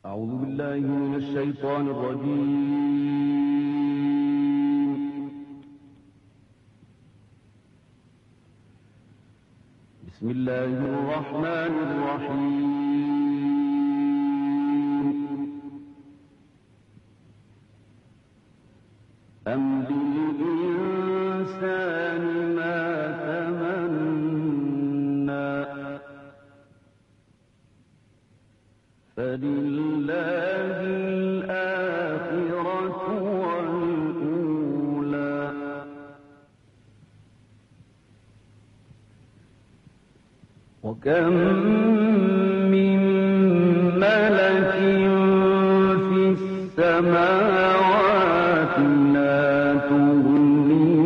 أعوذ بالله من الشيطان الرجيم. بسم الله الرحمن الرحيم. أم للإنسان ما تمنى فلله الآخرة والأولى وكم من ملك في السماوات لا تغني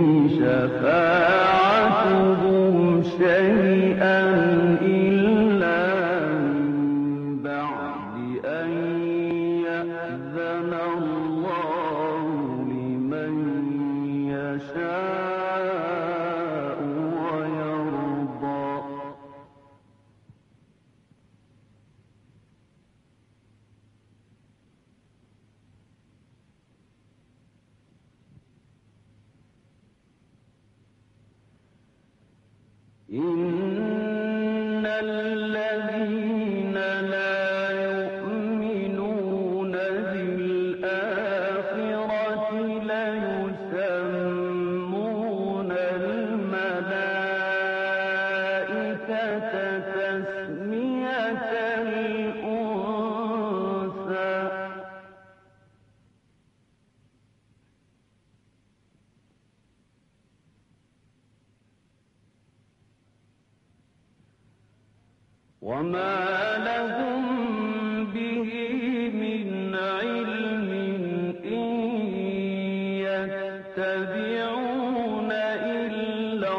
شفاعتهم شيئا إلا من بعد أن يأذن الله لمن يشاء ويرضى. إن الذين لا يؤمنون بالآخرة ليسمون الملائكة تسمية الأنثى وما لهم به من علم إن يتبعون إلا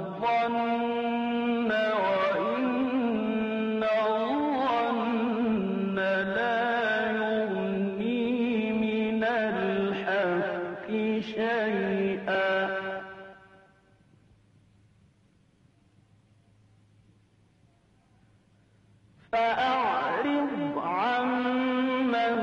الظن وإن الظن لا يغني من الحق شيئا فأعرض عمن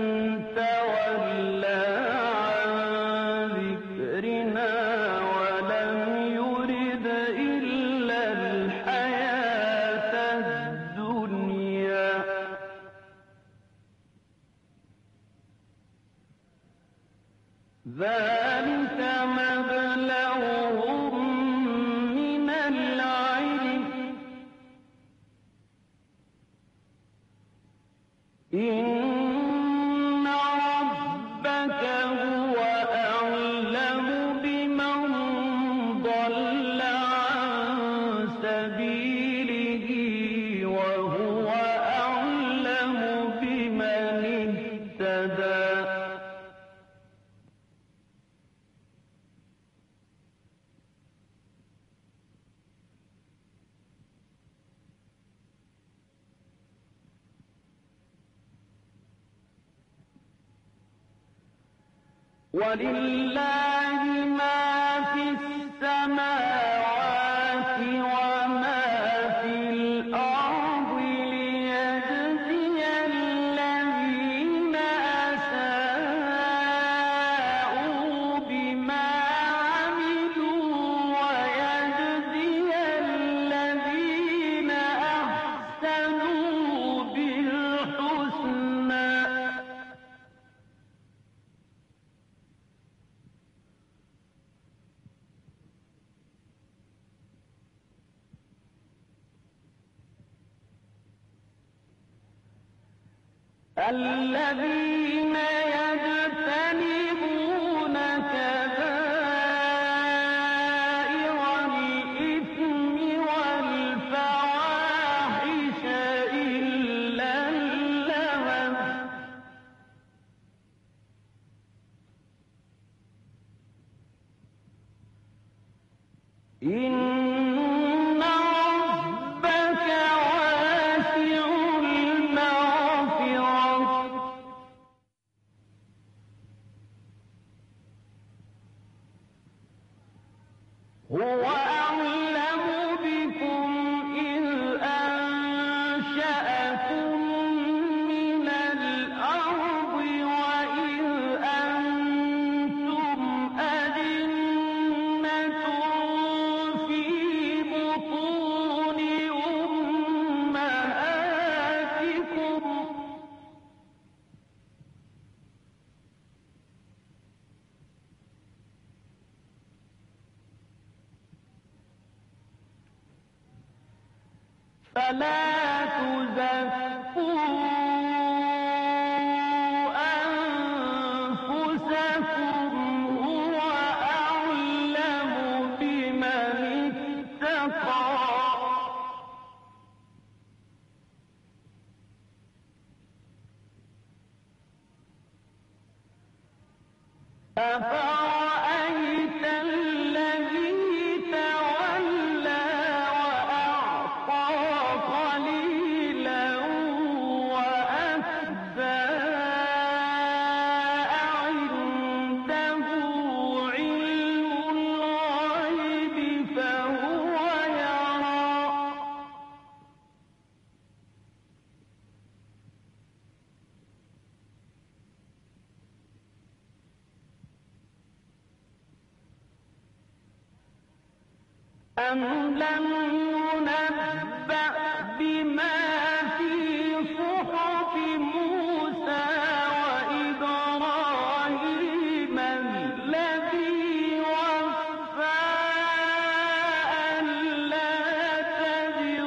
تولى عن ذكرنا ولم يرد إلا الحياة الدنيا ذلك مبلغهم من العلم إن ربك هو أعلم بمن ضل عن سبيله وهو أعلم بمن اهتدى. ولله ما في السماوات وما في الأرض ليجزي الذين أساءوا بما عملوا ويجزي الذين أحسنوا بالحسنى الذين يجتنبون كبائر الإثم والفواحش إلا اللمم إن ربك واسع المغفرة هو أعلم بكم إذ أنشأكم من الأرض فلا تزكوا أنفسكم هو أعلم بمن اتقى أفرأيت الذي تولى وأعطى قليلا وأكدى عنده علم الغيب فهو يرى أم لم ينبأ بما في صحف موسى وإبراهيم الذي وفى ألا تزر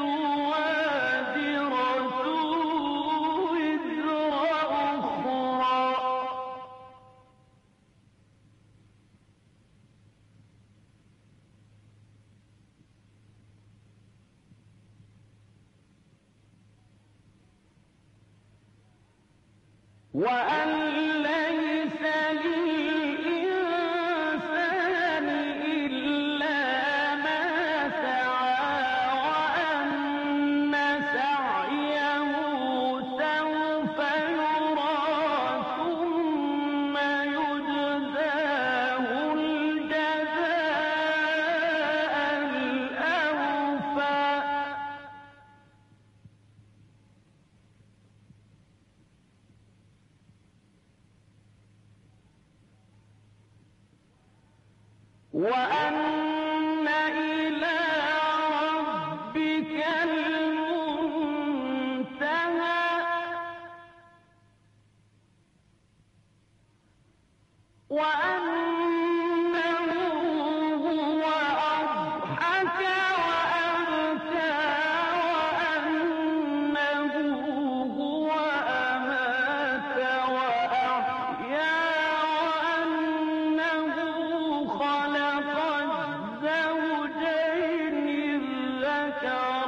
وازرة وزر أخرى وأن ليس للإنسان إلا ما سعى وأن سعيه سوف يرى ثم يجزاه الجزاء الأوفى وأن إلى ربك المنتهى وأنه هو أضحك وأبكى وأنه هو أمات وأحيا وأنه خلق الزوجين الذكر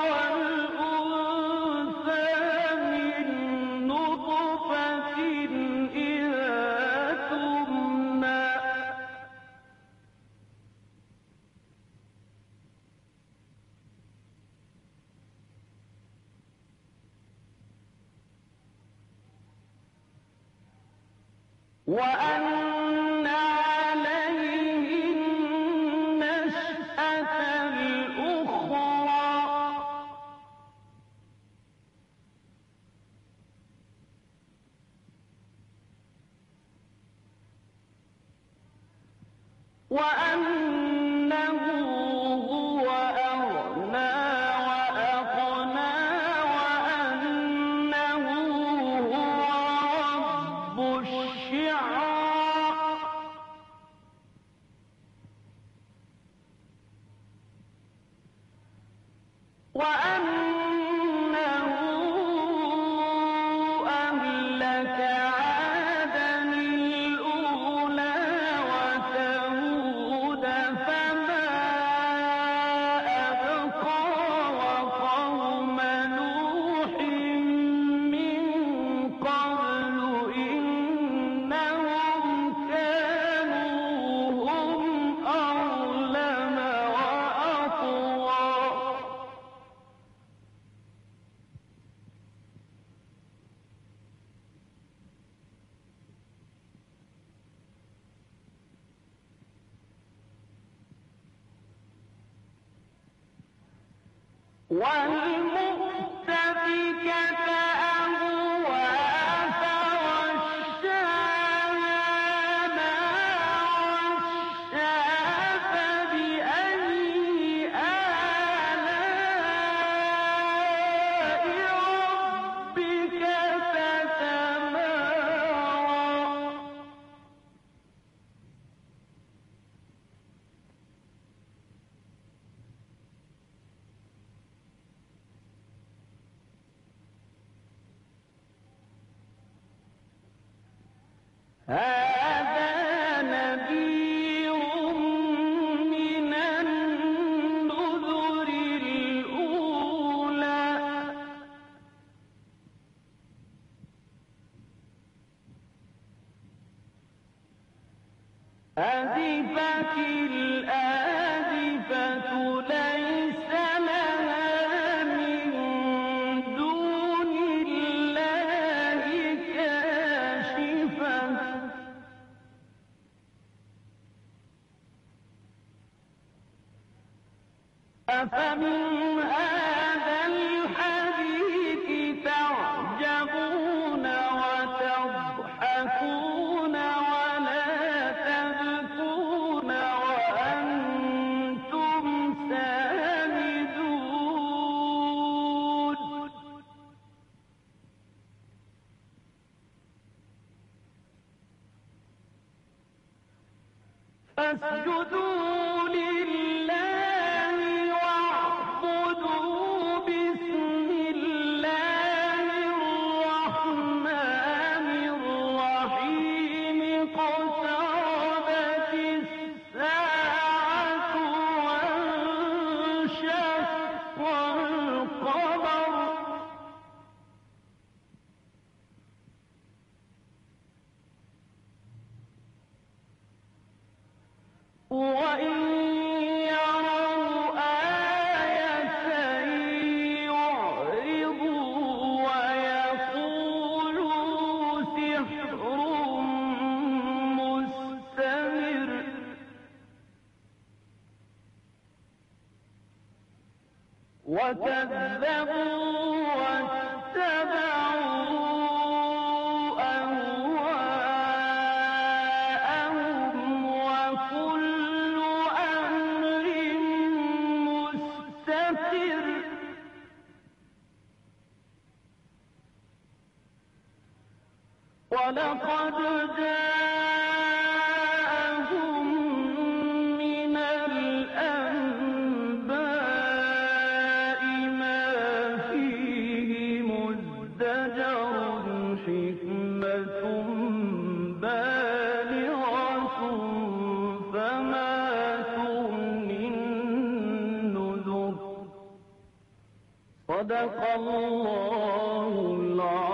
والأنثى من نطفة إذا تمنى وأن عليه النشأة الأخرى وأنه هو أغنى وأقنى وأنه هو رب الشعرى وأنه أهلك عادا الأولى وثمود فما أبقى وقوم نوح من قبل إنهم كانوا هم أظلم وأطغى والمؤتفكة أهوى فغشاها نارا فبأي آلاء ربك تتمارى هذا نذير من النذر الأولى أزفت الآزفة ليس لها من دون الله كاشفة أفمن هذا الحديث تعجبون وتضحكون ولا تبكون وأنتم سامدون فاسجدوا لله واعبدوا باسم الله الرحمن الرحيم اقتربت الساعة وانشق القمر وإن يروا آية يعرضوا ويقولوا سحر مستمر وكذبوا واتبعوا أهواءهم وكل أمر مستقر ولقد جاءهم من الأنباء ما فيه مزدجر حكمة بالغة فما تغني النذر صدق الله العظيم.